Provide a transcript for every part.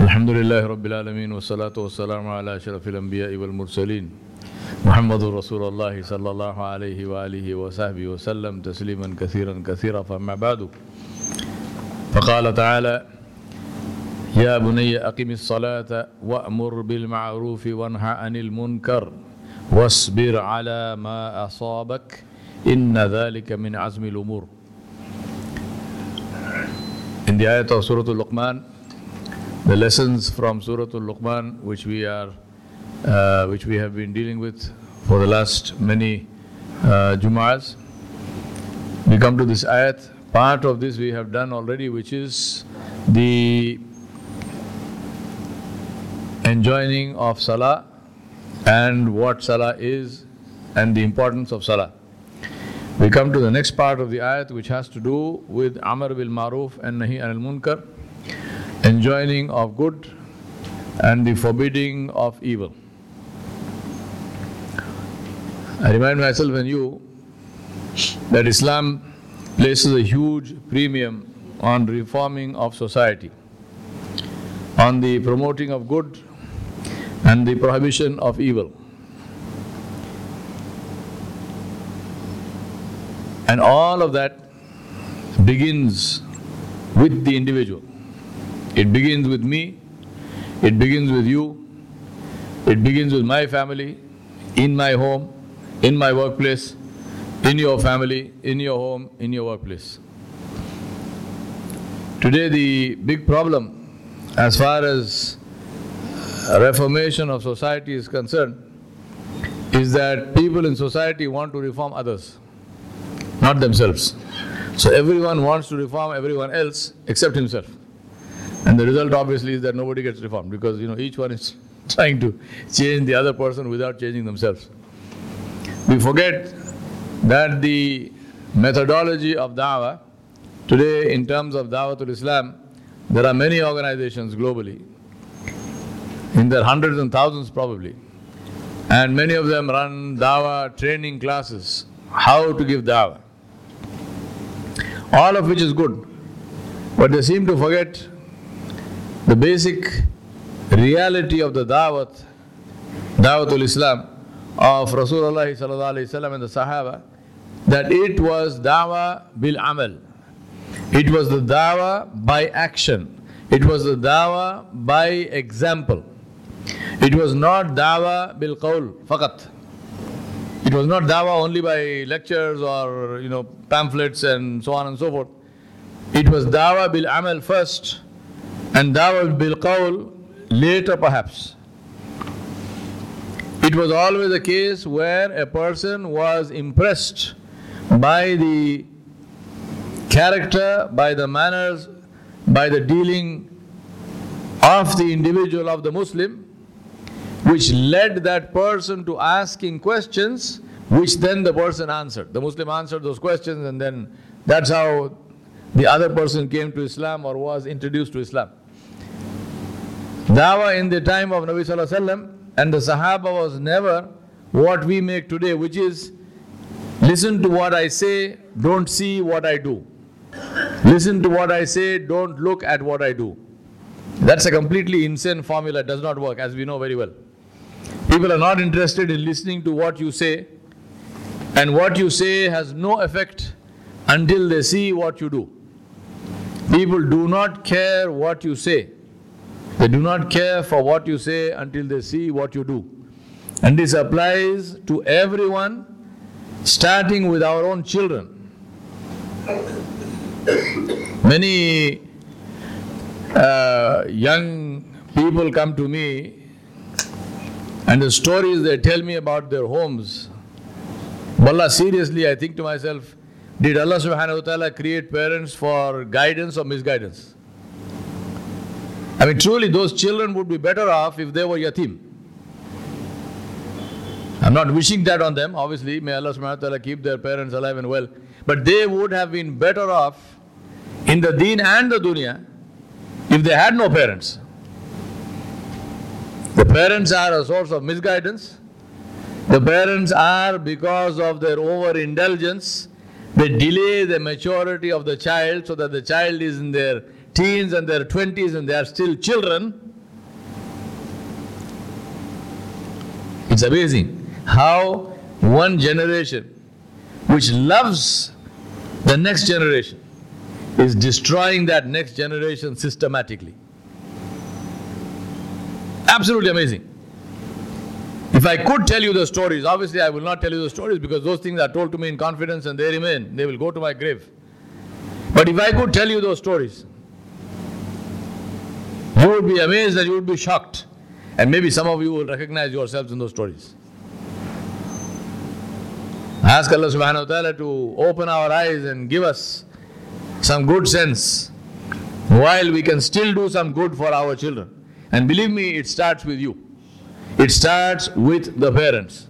الحمد لله رب العالمين والصلاة والسلام على أشرف الأنبياء والمرسلين محمد رسول الله صلى الله عليه وآله وصحبه وسلم تسليما كثيرا كثيرا. فما بعد، فقال تعالى: يا بني أقم الصلاة وأمر بالمعروف وانهى عن المنكر واصبر على ما أصابك إن ذلك من عزم الأمور. In the ayat of Surah Al-Luqman, the lessons from Surah Al-Luqman, which we have been dealing with for the last many Jum'ahs, we come to this ayat. Part of this we have done already, which is the enjoining of Salah and what Salah is and the importance of Salah. We come to the next part of the ayat, which has to do with Amr bil Maruf and Nahi anil Munkar, enjoining of good and the forbidding of evil. I remind myself and you that Islam places a huge premium on reforming of society, on the promoting of good and the prohibition of evil. And all of that begins with the individual. It begins with me, it begins with you, it begins with my family, in my home, in my workplace, in your family, in your home, in your workplace. Today the big problem as far as reformation of society is concerned is that people in society want to reform others, not themselves. So everyone wants to reform everyone else except himself. And the result obviously is that nobody gets reformed, because each one is trying to change the other person without changing themselves. We forget that the methodology of da'wah today, in terms of Da'watul Islam, there are many organizations globally, in their hundreds and thousands probably, and many of them run da'wah training classes, how to give da'wah, all of which is good, but they seem to forget the basic reality of the Da'watul Islam of Rasulullah sallallahu alaihi wasallam and the Sahaba, that it was da'wah bil amal. It was the da'wah by action. It was the da'wah by example. It was not da'wah bil qawl faqat. It was not da'wah only by lectures or pamphlets and so on and so forth. It was da'wah bil amal first, and da'wah bil qawl later perhaps. It was always a case where a person was impressed by the character, by the manners, by the dealing of the individual, of the Muslim, which led that person to asking questions, which then the person answered. The Muslim answered those questions, and then that's how the other person came to Islam or was introduced to Islam. Dawah in the time of Nabi Sallallahu Alaihi Wasallam and the Sahaba was never what we make today, which is listen to what I say, don't see what I do. Listen to what I say, don't look at what I do. That's a completely insane formula. It does not work, as we know very well. People are not interested in listening to what you say, and what you say has no effect until they see what you do. People do not care what you say. They do not care for what you say until they see what you do. And this applies to everyone, starting with our own children. Many young people come to me, and the stories they tell me about their homes, wallah, seriously, I think to myself, did Allah subhanahu wa ta'ala create parents for guidance or misguidance? I mean, truly, those children would be better off if they were yatim. I'm not wishing that on them, obviously. May Allah subhanahu wa ta'ala keep their parents alive and well. But they would have been better off in the deen and the dunya if they had no parents. The parents are a source of misguidance. The parents are, because of their overindulgence, they delay the maturity of the child so that the child is in their teens and their 20s and they are still children. It's amazing how one generation which loves the next generation is destroying that next generation systematically. Absolutely amazing. If I could tell you the stories, obviously I will not tell you the stories because those things are told to me in confidence and they remain. They will go to my grave. But if I could tell you those stories, you would be amazed and you would be shocked. And maybe some of you will recognize yourselves in those stories. I ask Allah subhanahu wa ta'ala to open our eyes and give us some good sense while we can still do some good for our children. And believe me, it starts with you. It starts with the parents.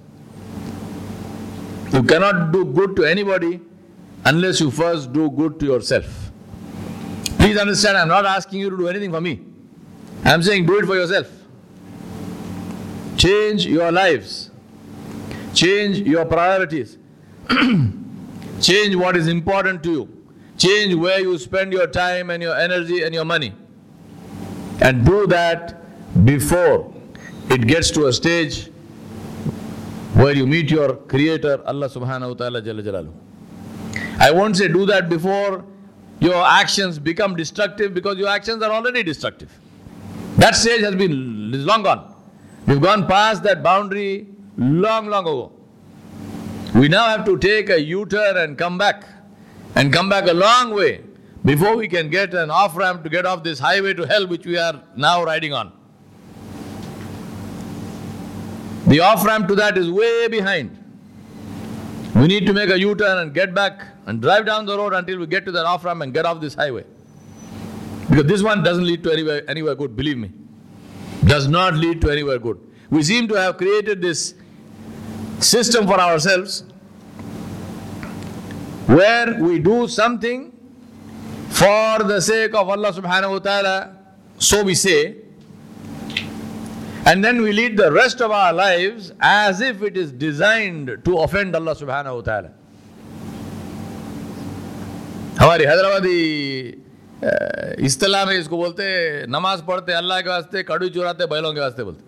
You cannot do good to anybody unless you first do good to yourself. Please understand, I'm not asking you to do anything for me. I'm saying do it for yourself. Change your lives. Change your priorities. Change what is important to you. Change where you spend your time and your energy and your money. And do that before it gets to a stage where you meet your Creator, Allah subhanahu wa ta'ala jalla jalaluhu. I won't say do that before your actions become destructive, because your actions are already destructive. That stage is long gone. We've gone past that boundary long ago. We now have to take a U-turn and come back a long way before we can get an off-ramp to get off this highway to hell which we are now riding on. The off-ramp to that is way behind. We need to make a U-turn and get back and drive down the road until we get to that off-ramp and get off this highway. Because this one doesn't lead to anywhere good, believe me. Does not lead to anywhere good. We seem to have created this system for ourselves where we do something for the sake of Allah subhanahu wa ta'ala, so we say, and then we lead the rest of our lives as if it is designed to offend Allah subhanahu wa ta'ala. हमारी हैदराबादी इस्तिलाह में इसको बोलते हैं, नमाज पढ़ते अल्लाह के वास्ते, कड़ू चुराते बैलों के वास्ते बोलते.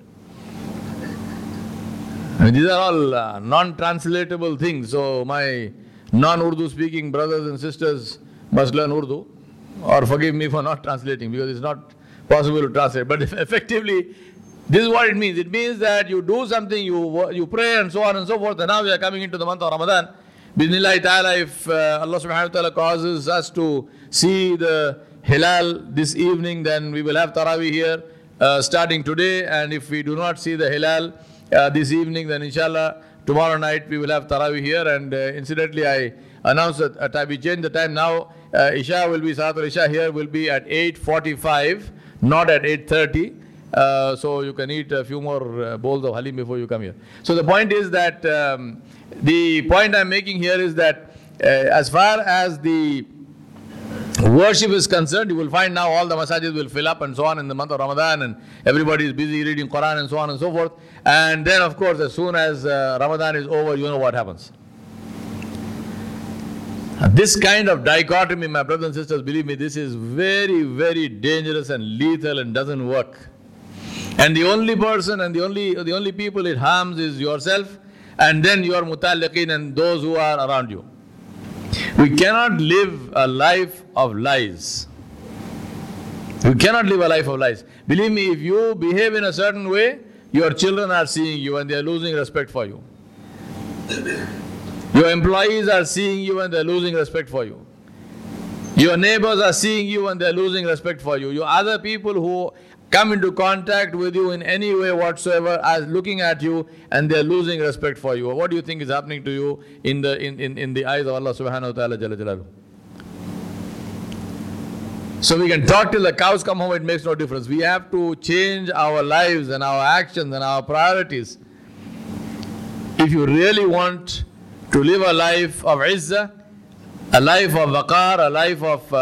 These are all non-translatable things, so my non-Urdu speaking brothers and sisters must learn Urdu, or forgive me for not translating because it's not possible to translate. But effectively, this is what it means. It means that you do something, you pray and so on and so forth. And now we are coming into the month of Ramadan. Bismillah ta'ala, if Allah subhanahu wa ta'ala causes us to see the Hilal this evening, then we will have Taraweeh here starting today. And if we do not see the Hilal this evening, then inshallah tomorrow night we will have Taraweeh here. And incidentally, I announced that we changed the time now. Isha will be, Salatul Isha here will be at 8:45, not at 8:30. So you can eat a few more bowls of halim before you come here. So the point is that, the point I'm making here is that as far as the worship is concerned, you will find now all the masajid will fill up and so on in the month of Ramadan, and everybody is busy reading Quran and so on and so forth. And then of course, as soon as Ramadan is over, you know what happens. This kind of dichotomy, my brothers and sisters, believe me, this is very, very dangerous and lethal and doesn't work. And the only person and the only people it harms is yourself, and then your mutalliqeen and those who are around you. We cannot live a life of lies. We cannot live a life of lies. Believe me, if you behave in a certain way, your children are seeing you and they are losing respect for you. Your employees are seeing you and they are losing respect for you. Your neighbors are seeing you and they are losing respect for you. Your other people who come into contact with you in any way whatsoever are looking at you and they are losing respect for you. What do you think is happening to you in the eyes of Allah subhanahu wa ta'ala jalla jalaluhu? So we can talk till the cows come home, it makes no difference. We have to change our lives and our actions and our priorities. If you really want to live a life of izzah, a life of waqar, a life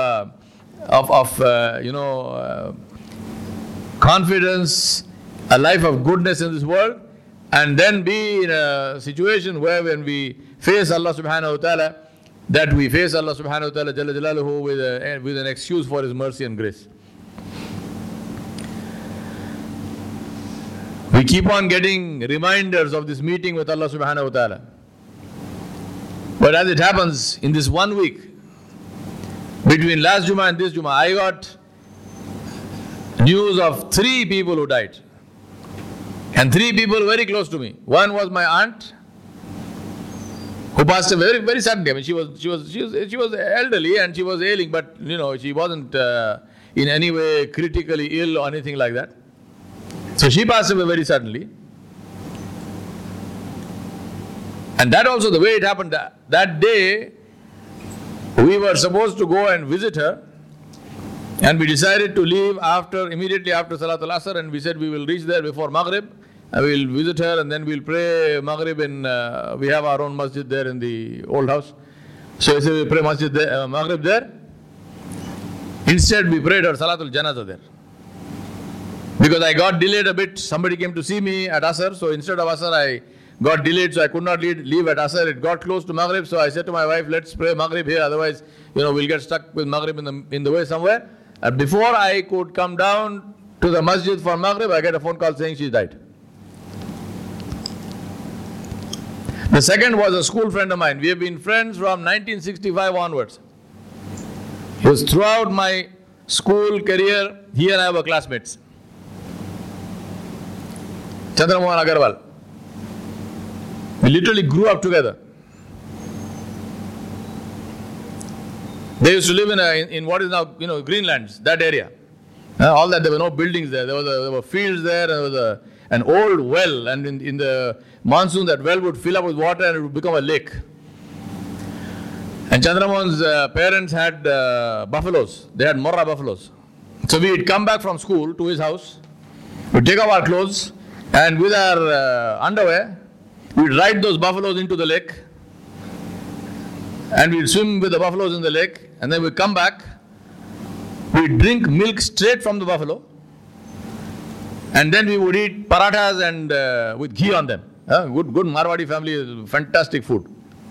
of confidence, a life of goodness in this world, and then be in a situation where when we face Allah subhanahu wa ta'ala, that we face Allah subhanahu wa ta'ala jalla jalaluhu with an excuse for His mercy and grace. We keep on getting reminders of this meeting with Allah subhanahu wa ta'ala. But as it happens, in this 1 week, between last Jummah and this Jummah, I got news of 3 people who died. And 3 people very close to me. One was my aunt, who passed away very, very suddenly. I mean, she was elderly and she was ailing, but she wasn't in any way critically ill or anything like that. So she passed away very suddenly. And that also, the way it happened, that day, we were supposed to go and visit her. And we decided to leave immediately after Salatul Asr, and we said we will reach there before Maghrib. And we will visit her and then we will pray Maghrib we have our own masjid there in the old house. So we pray Maghrib there. Instead we prayed her Salatul Janazah there. Because I got delayed a bit, somebody came to see me at Asr, so instead of Asr I got delayed, so I could not leave at Asr. It got close to Maghrib, so I said to my wife, let's pray Maghrib here, otherwise we'll get stuck with Maghrib in the way somewhere. And before I could come down to the masjid for Maghrib, I get a phone call saying she died. The second was a school friend of mine. We have been friends from 1965 onwards. It was throughout my school career, he and I were classmates. Chandramohan Agarwal. We literally grew up together. They used to live in what is now Greenlands, that area. All that, there were no buildings there. There were fields there. There was an old well, and in the monsoon that well would fill up with water and it would become a lake. And Chandramohan's parents had buffaloes. They had Morra buffaloes. So we would come back from school to his house. We'd take off our clothes and with our underwear, we'd ride those buffaloes into the lake. And we'd swim with the buffaloes in the lake. And then we'd come back. We'd drink milk straight from the buffalo. And then we would eat parathas and with ghee on them. Good Marwadi family, fantastic food.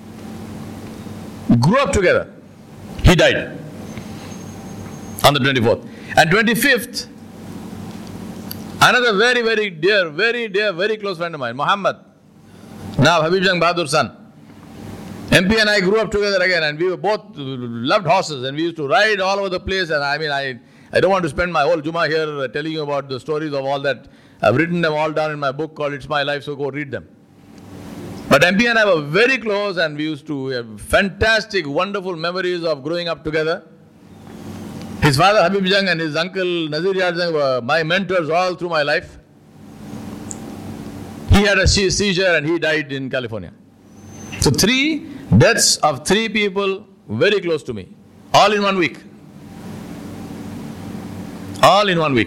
We grew up together. He died on the 24th. And 25th, another very, very dear, very close friend of mine, Muhammad, now Habib Jang Bahadur's son. MP and I grew up together again, and we were both loved horses, and we used to ride all over the place. And I don't want to spend my whole Jummah here telling you about the stories of all that. I've written them all down in my book called It's My Life, so go read them. But MP and I were very close, and we used to have fantastic, wonderful memories of growing up together. His father Habib Jang and his uncle Nazir Yar Jang were my mentors all through my life. He had a seizure and he died in California. So 3 deaths of 3 people very close to me, all in 1 week. All in 1 week.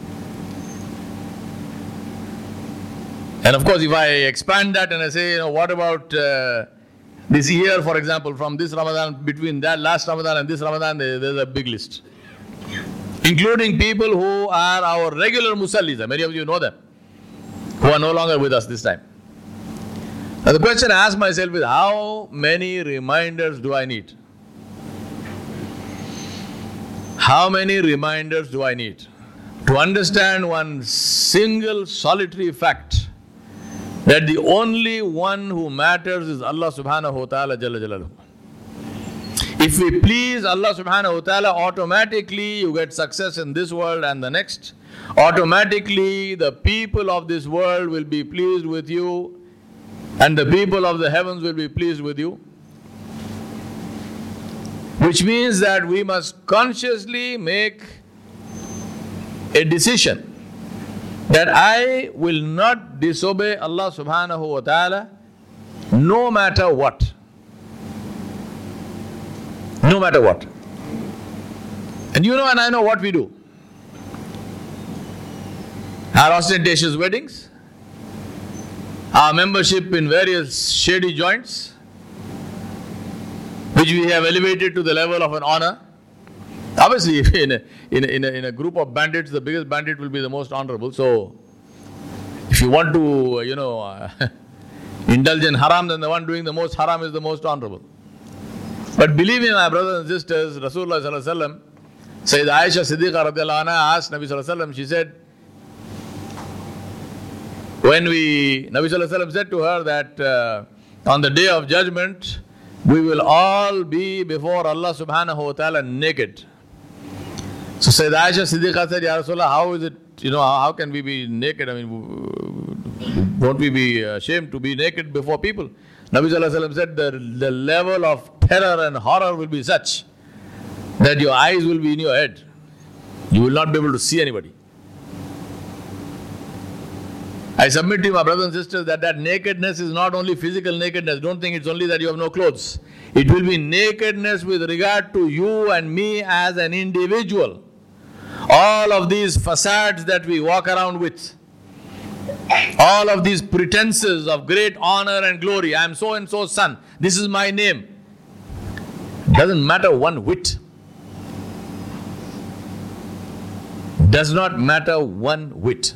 And of course, if I expand that and I say, what about this year, for example, from this Ramadan, between that last Ramadan and this Ramadan, there's a big list. Including people who are our regular musallis. Many of you know them, who are no longer with us this time. Now the question I ask myself is, how many reminders do I need? How many reminders do I need to understand one single solitary fact, that the only one who matters is Allah subhanahu wa ta'ala jalla jalaluhu. If we please Allah subhanahu wa ta'ala, automatically you get success in this world and the next. Automatically the people of this world will be pleased with you, and the people of the heavens will be pleased with you. Which means that we must consciously make a decision that I will not disobey Allah subhanahu wa ta'ala no matter what. No matter what. And you know and I know what we do. Our ostentatious weddings, our membership in various shady joints, which we have elevated to the level of an honor. Obviously, in a group of bandits, the biggest bandit will be the most honorable. So, if you want to, indulge in haram, then the one doing the most haram is the most honorable. But believe me, my brothers and sisters, Rasulullah sallallahu alaihi wasallam, Sayyidah Aisha Siddiqa radiallahu anha asked Nabi sallallahu alaihi wasallam, she said, When Nabi Sallallahu Alaihi Wasallam said to her that on the day of judgment, we will all be before Allah subhanahu wa ta'ala naked. So Sayyidah Aisha Siddiqa said, Ya Rasulullah, how is it, how can we be naked? I mean, won't we be ashamed to be naked before people? Nabi Sallallahu Alaihi Wasallam said, the level of terror and horror will be such that your eyes will be in your head. You will not be able to see anybody. I submit to you, my brothers and sisters, that nakedness is not only physical nakedness. Don't think it's only that you have no clothes. It will be nakedness with regard to you and me as an individual. All of these facades that we walk around with, all of these pretenses of great honor and glory. I am so and so's son. This is my name. Doesn't matter one whit. Does not matter one whit.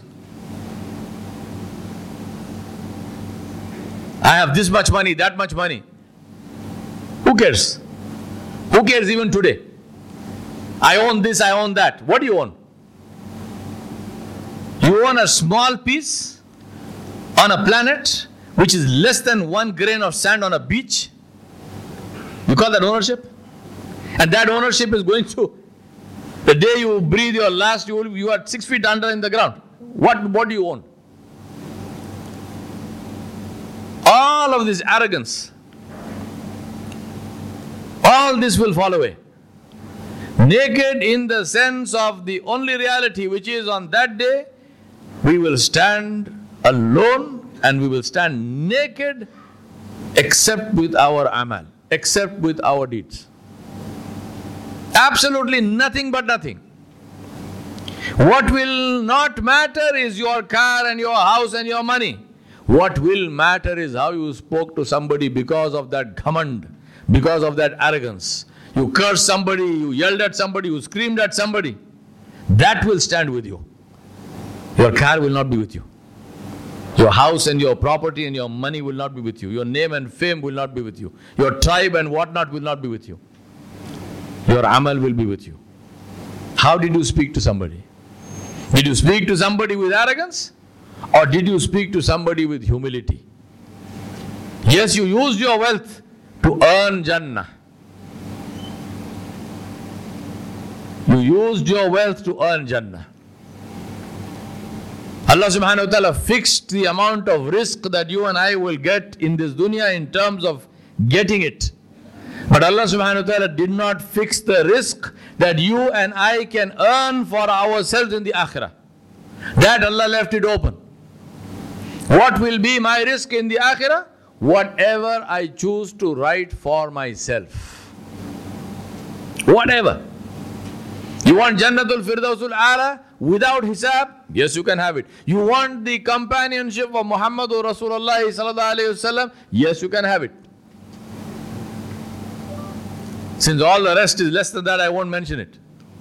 I have this much money, that much money. Who cares? Who cares even today? I own this, I own that. What do you own? You own a small piece on a planet which is less than 1 grain of sand on a beach. You call that ownership? And that ownership is going to, the day you breathe your last, you are 6 feet under in the ground. What do you own? All of this arrogance, all this will fall away. Naked in the sense of the only reality, which is on that day, we will stand alone and we will stand naked except with our amal, except with our deeds. Absolutely nothing but nothing. What will not matter is your car and your house and your money. What will matter is how you spoke to somebody because of that ghamand, because of that arrogance. You cursed somebody, you yelled at somebody, you screamed at somebody. That will stand with you. Your car will not be with you. Your house and your property and your money will not be with you. Your name and fame will not be with you. Your tribe and whatnot will not be with you. Your amal will be with you. How did you speak to somebody? Did you speak to somebody with arrogance? Or did you speak to somebody with humility? Yes, you used your wealth to earn Jannah. You used your wealth to earn Jannah. Allah subhanahu wa ta'ala fixed the amount of risk that you and I will get in this dunya in terms of getting it. But Allah subhanahu wa ta'ala did not fix the risk that you and I can earn for ourselves in the akhirah. That Allah left it open. What will be my risk in the akhirah? Whatever I choose to write for myself. Whatever. You want Jannatul Firdausul A'la without hisab? Yes, you can have it. You want the companionship of Muhammadur Rasulullah sallallahu alayhi wasallam? Yes, you can have it. Since all the rest is less than that, I won't mention it.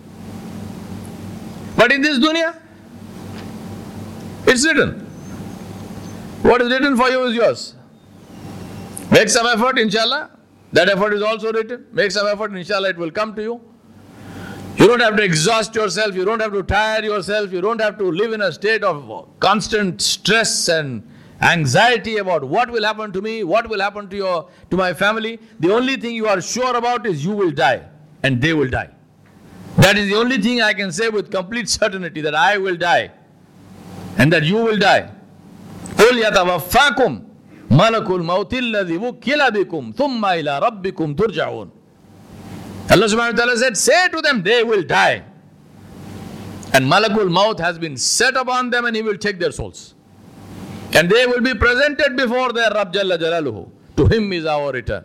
But in this dunya, it's written. What is written for you is yours. Make some effort, inshallah. That effort is also written. Make some effort, inshallah, it will come to you. You don't have to exhaust yourself. You don't have to tire yourself. You don't have to live in a state of constant stress and anxiety about what will happen to me, what will happen to my family. The only thing you are sure about is you will die and they will die. That is the only thing I can say with complete certainty, that I will die and that you will die. قُلْ يَتَوَفَّاكُمْ مَلَكُ الْمَوْتِ الَّذِي وُكِّلَ بِكُمْ ثُمَّ إِلَىٰ رَبِّكُمْ تُرْجَعُونَ. Allah subhanahu wa ta'ala said, say to them, they will die. And Malakul Maut has been set upon them and he will take their souls. And they will be presented before their Rabb Jalla Jalaluhu. To him is our return.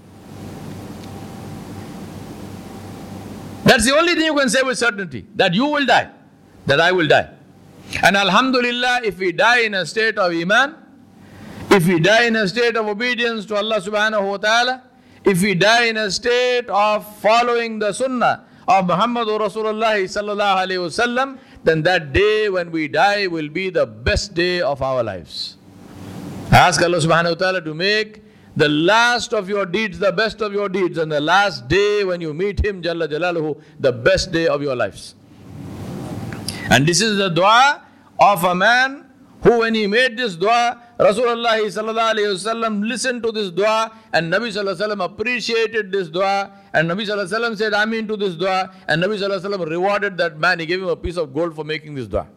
That's the only thing you can say with certainty, that you will die, that I will die. And alhamdulillah, if we die in a state of iman, if we die in a state of obedience to Allah subhanahu wa ta'ala, if we die in a state of following the sunnah of Muhammadur Rasulullah sallallahu alayhi wasallam, then that day when we die will be the best day of our lives. I ask Allah subhanahu wa ta'ala to make the last of your deeds the best of your deeds, and the last day when you meet Him Jalla Jalaluhu, the best day of your lives. And this is the dua of a man who when he made this dua, Rasulullah sallallahu alayhi wasallam listened to this dua, and Nabi sallallahu alayhi wasallam appreciated this dua, and Nabi sallallahu alayhi wasallam said Ameen to this dua, and Nabi sallallahu alayhi wasallam rewarded that man. He gave him a piece of gold for making this dua.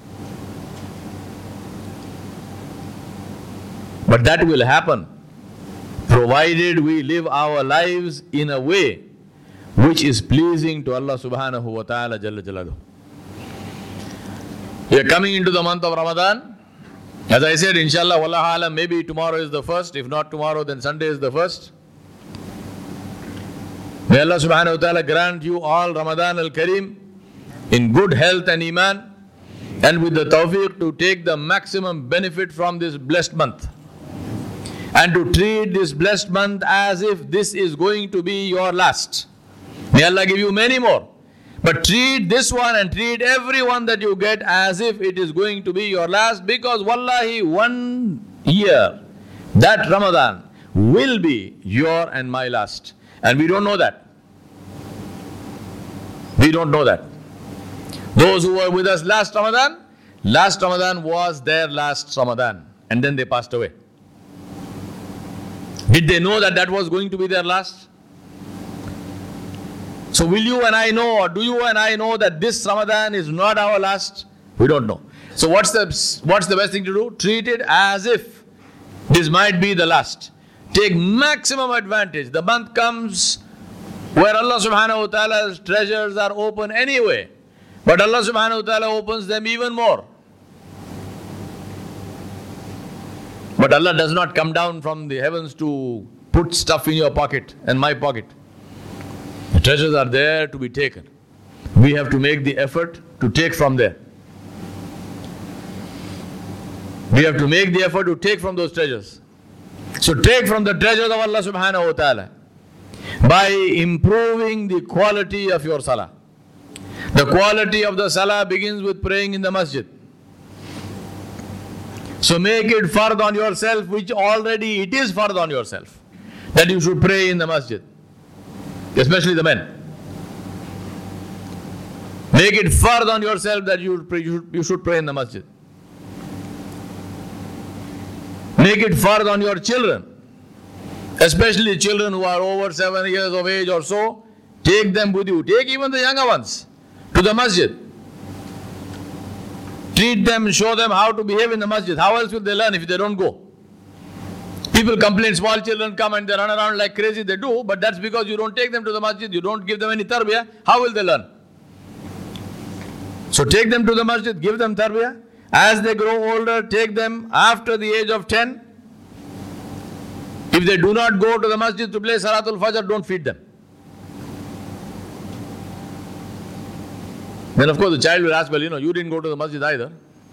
But that will happen provided we live our lives in a way which is pleasing to Allah subhanahu wa ta'ala jalla jalaluhu. We are coming into the month of Ramadan. As I said, inshallah, wallahu alam, maybe tomorrow is the first. If not tomorrow, then Sunday is the first. May Allah subhanahu wa ta'ala grant you all Ramadan al-Kareem in good health and iman, and with the tawfiq to take the maximum benefit from this blessed month, and to treat this blessed month as if this is going to be your last. May Allah give you many more. But treat this one and treat everyone that you get as if it is going to be your last, because wallahi, one year, that Ramadan will be your and my last. And we don't know that. We don't know that. Those who were with us last Ramadan was their last Ramadan, and then they passed away. Did they know that that was going to be their last? So will you and I know, or do you and I know that this Ramadan is not our last? We don't know. So what's the best thing to do? Treat it as if this might be the last. Take maximum advantage. The month comes where Allah subhanahu wa ta'ala's treasures are open anyway, but Allah subhanahu wa ta'ala opens them even more. But Allah does not come down from the heavens to put stuff in your pocket and my pocket. The treasures are there to be taken. We have to make the effort to take from there. We have to make the effort to take from those treasures. So take from the treasures of Allah subhanahu wa ta'ala by improving the quality of your salah. The quality of the salah begins with praying in the masjid. So make it fard on yourself, which already it is fard on yourself, that you should pray in the masjid. Especially the men. Make it fard on yourself that you should pray in the masjid. Make it fard on your children, especially children who are over 7 years of age or so. Take them with you. Take even the younger ones to the masjid. Treat them, show them how to behave in the masjid. How else will they learn if they don't go? People complain, small children come and they run around like crazy. They do, but that's because you don't take them to the masjid. You don't give them any tarbiyah. How will they learn? So take them to the masjid, give them tarbiyah. As they grow older, take them after the age of 10. If they do not go to the masjid to play Salatul Fajr, don't feed them. Then of course the child will ask, well, you didn't go to the masjid either.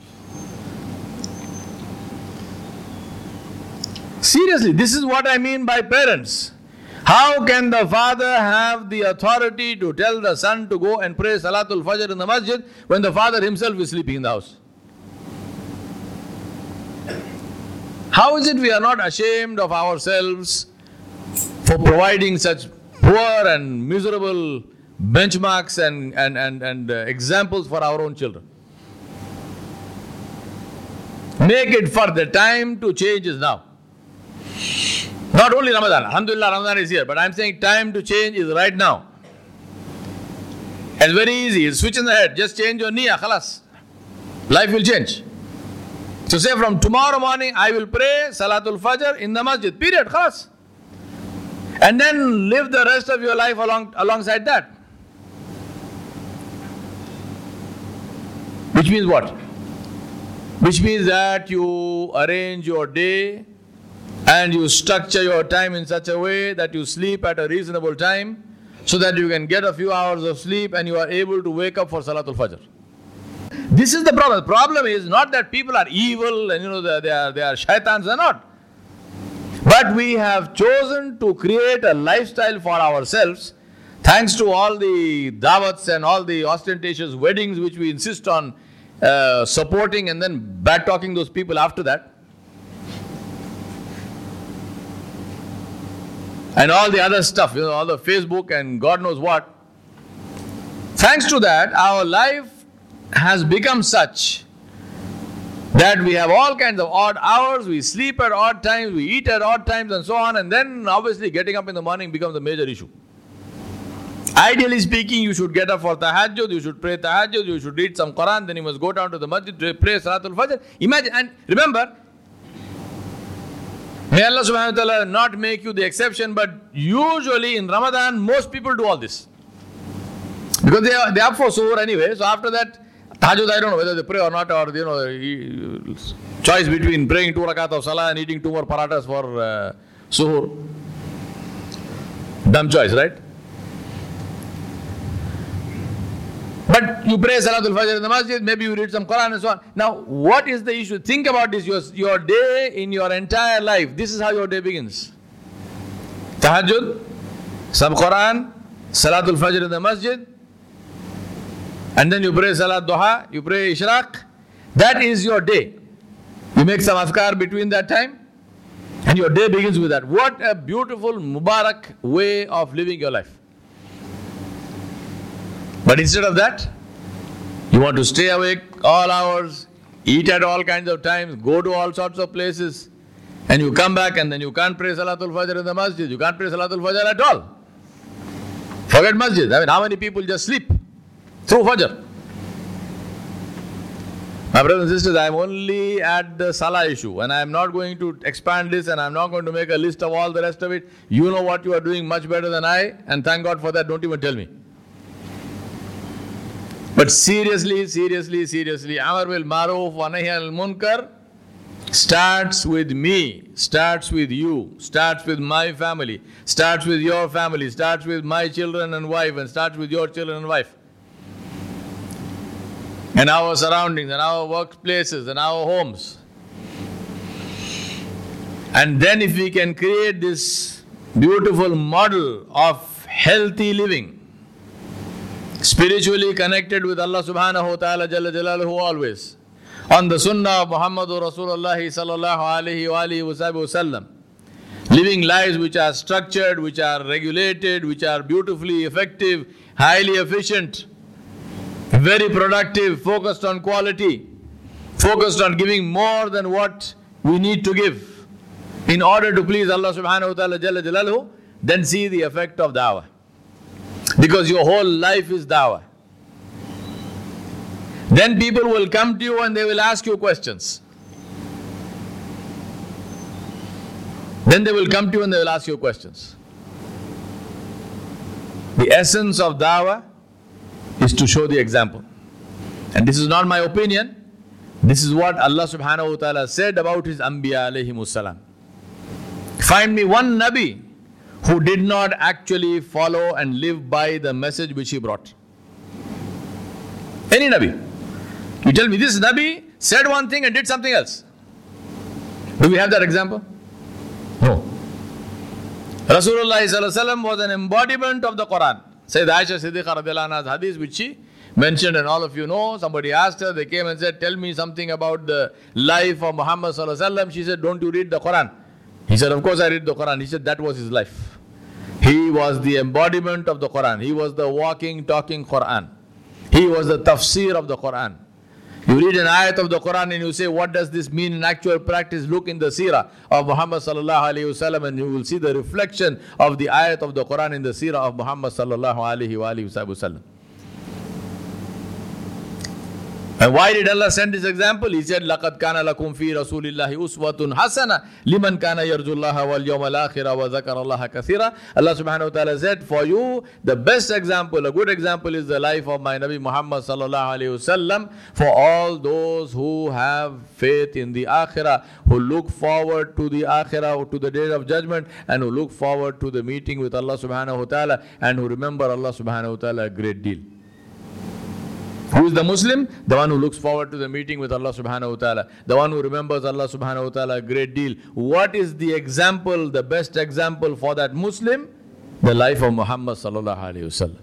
Seriously, this is what I mean by parents. How can the father have the authority to tell the son to go and pray Salatul Fajr in the masjid when the father himself is sleeping in the house? How is it we are not ashamed of ourselves for providing such poor and miserable benchmarks and examples for our own children? Make it for the time to change is now. Not only Ramadan. Alhamdulillah, Ramadan is here. But I'm saying time to change is right now. It's very easy. It's switch in the head. Just change your niyyah. Khalas. Life will change. So say from tomorrow morning, I will pray Salatul Fajr in the masjid. Period. Khalas. And then live the rest of your life alongside that. Which means what? Which means that you arrange your day and you structure your time in such a way that you sleep at a reasonable time so that you can get a few hours of sleep and you are able to wake up for Salatul Fajr. This is the problem. The problem is not that people are evil and they are shaitans. They're not. But we have chosen to create a lifestyle for ourselves, thanks to all the dawats and all the ostentatious weddings which we insist on supporting and then bad talking those people after that. And all the other stuff, all the Facebook and God knows what. Thanks to that, our life has become such That we have all kinds of odd hours, we sleep at odd times, we eat at odd times and so on, and then obviously getting up in the morning becomes a major issue. Ideally speaking, you should get up for tahajjud, you should pray tahajjud, you should read some Quran, then you must go down to the masjid to pray Salatul Fajr. Imagine, and remember, may Allah subhanahu wa ta'ala not make you the exception, but usually in Ramadan, most people do all this. Because they are up for suhoor anyway, so after that, tahajjud, I don't know whether they pray or not, or choice between praying 2 rakat of salah and eating 2 more parathas for suhoor. Dumb choice, right? But you pray Salatul Fajr in the masjid, maybe you read some Quran and so on. Now, what is the issue? Think about this, your day in your entire life. This is how your day begins. Tahajjud, some Quran, Salatul Fajr in the masjid, and then you pray Salat Duha, you pray Ishraq. That is your day. You make some azkar between that time, and your day begins with that. What a beautiful, Mubarak way of living your life. But instead of that, you want to stay awake all hours, eat at all kinds of times, go to all sorts of places, and you come back and then you can't pray Salatul Fajr in the masjid. You can't pray Salatul Fajr at all. Forget masjid. I mean, how many people just sleep through Fajr? My brothers and sisters, I am only at the Salah issue, and I am not going to expand this, and I am not going to make a list of all the rest of it. You know what you are doing much better than I, and thank God for that. Don't even tell me. But seriously, Amar bil Maruf wa Nahy anil Munkar starts with me, starts with you, starts with my family, starts with your family, starts with my children and wife, and starts with your children and wife. And our surroundings, and our workplaces, and our homes. And then if we can create this beautiful model of healthy living, spiritually connected with Allah subhanahu wa ta'ala jalla jalaluhu always, on the sunnah of Muhammadur Rasulullah sallallahu alayhi wa alihi wa sallam, living lives which are structured, which are regulated, which are beautifully effective, highly efficient, very productive, focused on quality, focused on giving more than what we need to give in order to please Allah subhanahu wa ta'ala jalla jalaluhu, then see the effect of da'wah. Because your whole life is da'wah. Then people will come to you and they will ask you questions. Then they will come to you and they will ask you questions. The essence of da'wah is to show the example. And this is not my opinion. This is what Allah subhanahu wa ta'ala said about His Anbiya alayhimus salam. Find me one Nabi who did not actually follow and live by the message which he brought. Any Nabi. You tell me this Nabi said one thing and did something else. Do we have that example? No. Rasulullah sallallahu alaihi wasallam was an embodiment of the Quran. Sayyid Aisha Siddiqa radhiyallahu anha's hadith which she mentioned, and all of you know, somebody asked her, they came and said, tell me something about the life of Muhammad sallallahu alaihi wasallam. She said, don't you read the Quran? He said, of course I read the Quran. He said, that was his life. He was the embodiment of the Quran. He was the walking, talking Quran. He was the tafsir of the Quran. You read an ayat of the Quran and you say, what does this mean in actual practice? Look in the seerah of Muhammad sallallahu alaihi wasallam and you will see the reflection of the ayat of the Quran in the seerah of Muhammad sallallahu alaihi wasallam. And why did Allah send this example? He said, لَقَدْ كَانَ لَكُمْ فِي رَسُولِ اللَّهِ أُسْوَةٌ حَسَنَةٌ لِمَنْ كَانَ يَرْجُو اللَّهَ وَالْيَوْمَ الْآخِرَ وَذَكَرَ اللَّهَ كَثِيرًا. Allah subhanahu wa ta'ala said, for you, the best example, a good example is the life of my Nabi Muhammad sallallahu alayhi wasallam, for all those who have faith in the akhirah, who look forward to the akhirah, to the day of judgment, and who look forward to the meeting with Allah subhanahu wa ta'ala, and who remember Allah subhanahu wa ta'ala a great deal. Who is the Muslim? The one who looks forward to the meeting with Allah subhanahu wa ta'ala. The one who remembers Allah subhanahu wa ta'ala a great deal. What is the example, the best example for that Muslim? The life of Muhammad sallallahu alayhi wasallam.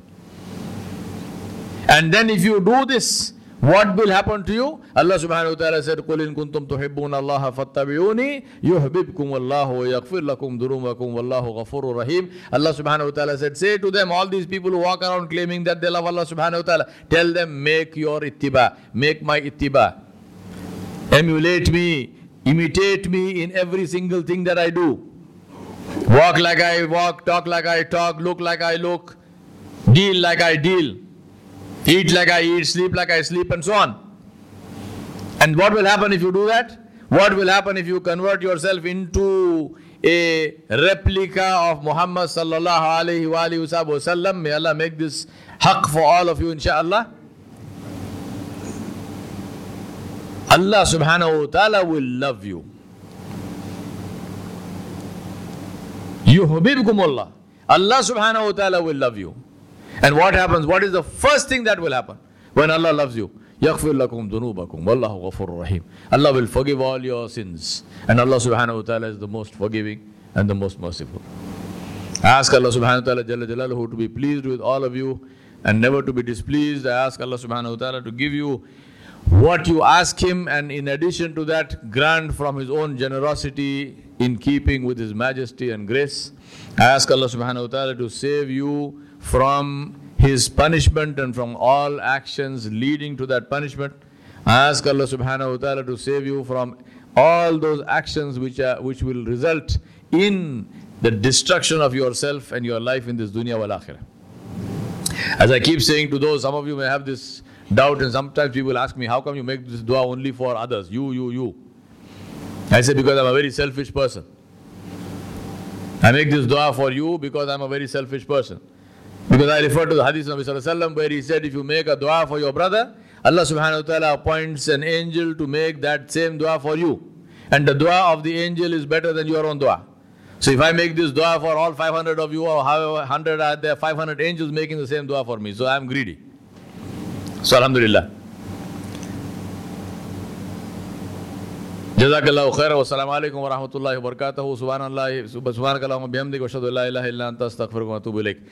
And then if you do this, what will happen to you? Allah subhanahu wa ta'ala said, قُلْ إِن كُنْتُمْ تُحِبُّونَ اللَّهَ فَاتَّبِعُونِي يُحْبِبْكُمُ اللَّهُ وَيَغْفِرْ لَكُمْ ذُنُوبَكُمْ وَاللَّهُ غَفُورٌ رَحِيمٌ. Allah subhanahu wa ta'ala said, say to them, all these people who walk around claiming that they love Allah subhanahu wa ta'ala, tell them, make your ittiba, make my ittiba. emulate me, imitate me in every single thing that I do. Walk like I walk, talk like I talk, look like I look, deal like I deal, eat like I eat, sleep like I sleep, and so on. And what will happen if you do that? What will happen if you convert yourself into a replica of Muhammad sallallahu alayhi wa sallam? May Allah make this haqq for all of you, inshaAllah. Allah subhanahu wa ta'ala will love you. Yuhbibkumullah. Allah subhanahu wa ta'ala will love you. And what happens? What is the first thing that will happen when Allah loves you? يَغْفِرْ لَكُمْ ذُنُوبَكُمْ وَاللَّهُ غَفُورٌ رَحِيمٌ. Allah will forgive all your sins. And Allah subhanahu wa ta'ala is the most forgiving and the most merciful. I ask Allah subhanahu wa ta'ala Jalla Jalaluhu to be pleased with all of you and never to be displeased. I ask Allah subhanahu wa ta'ala to give you what you ask Him, and in addition to that, grant from His own generosity in keeping with His majesty and grace. I ask Allah subhanahu wa ta'ala to save you from His punishment and from all actions leading to that punishment. I ask Allah subhanahu wa ta'ala to save you from all those actions which will result in the destruction of yourself and your life in this dunya wal akhirah. As I keep saying to those, some of you may have this doubt, and sometimes people ask me, how come you make this dua only for others? You. I say, because I'm a very selfish person. I make this dua for you because I'm a very selfish person. Because I refer to the hadith of Nabi Sallallahu Alaihi Wasallam where he said, if you make a dua for your brother, Allah subhanahu wa ta'ala appoints an angel to make that same dua for you. And the dua of the angel is better than your own dua. So if I make this dua for all 500 of you, or however 100 are there, 500 angels making the same dua for me. So I am greedy. So alhamdulillah. Jazakallahu khairan wa assalamu alaikum wa rahmatullahi wa barakatuhu. Subhanallah, subhanakallahumma bihamdika wa ashhadu an la ilaha illa anta astaghfiruka wa atubu ilaik.